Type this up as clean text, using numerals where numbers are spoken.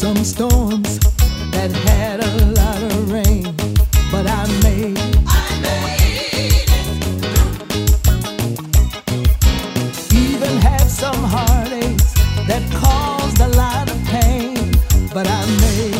some storms that had a lot of rain, but I made it. Even had some heartaches that caused a lot of pain, but I made it.